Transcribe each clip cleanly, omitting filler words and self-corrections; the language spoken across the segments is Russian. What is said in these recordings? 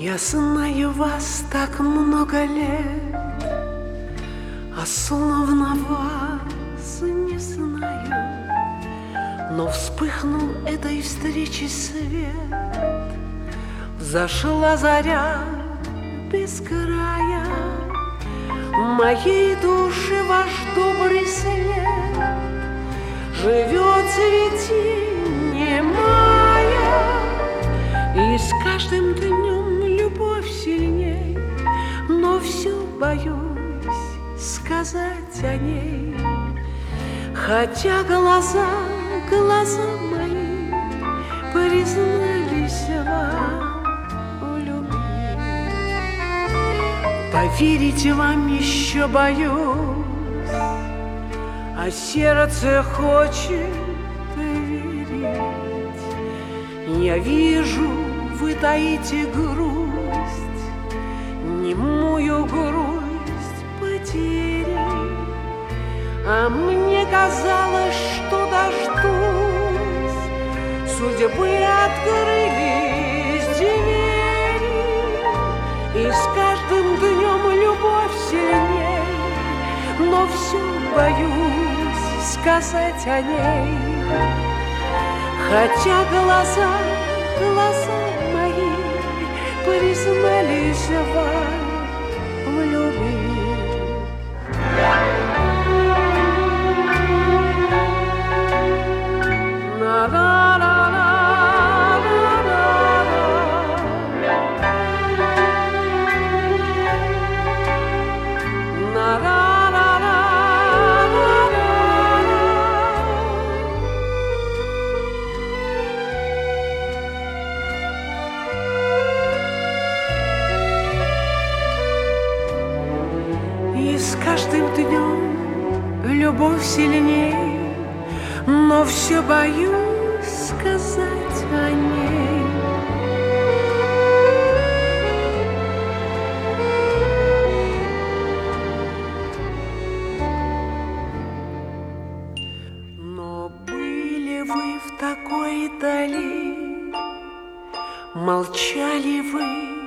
Я знаю вас так много лет, а словно вас не знаю. Но вспыхнул этой встречи свет, взошла заря без края. Моей душе ваш добрый свет живет цветение мая, и с каждым днем любовь сильней, но все боюсь сказать о ней. Хотя глаза мои признались вам в любви, поверить вам еще боюсь, а сердце хочет верить. Я вижу, вы таите грусть, немую грусть потери, а мне казалось, что дождусь, судьбы открылись двери, и с каждым днем любовь сильней, но все боюсь сказать о ней. Хотя глаза мои признались вам в любви. И с каждым днем любовь сильней, но все боюсь сказать о ней. Но были вы в такой дали, молчали вы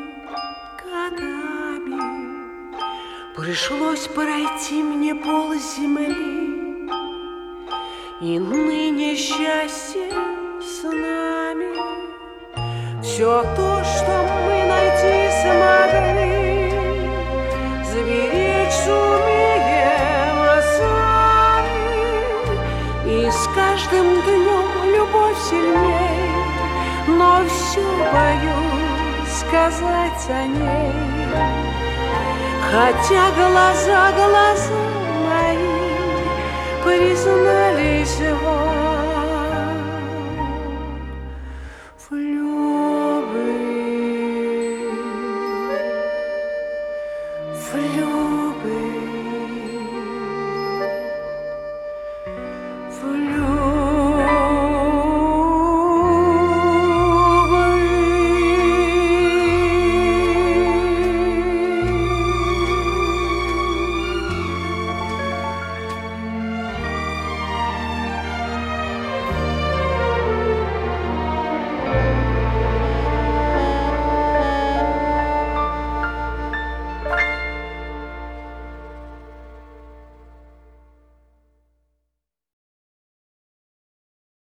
годами. Пришлось пройти мне полземли, и ныне счастье с нами. Все то, что мы найти смогли, сберечь сумеем сами. И с каждым днем любовь сильней, но все боюсь сказать о ней. Хотя глаза мои признались вам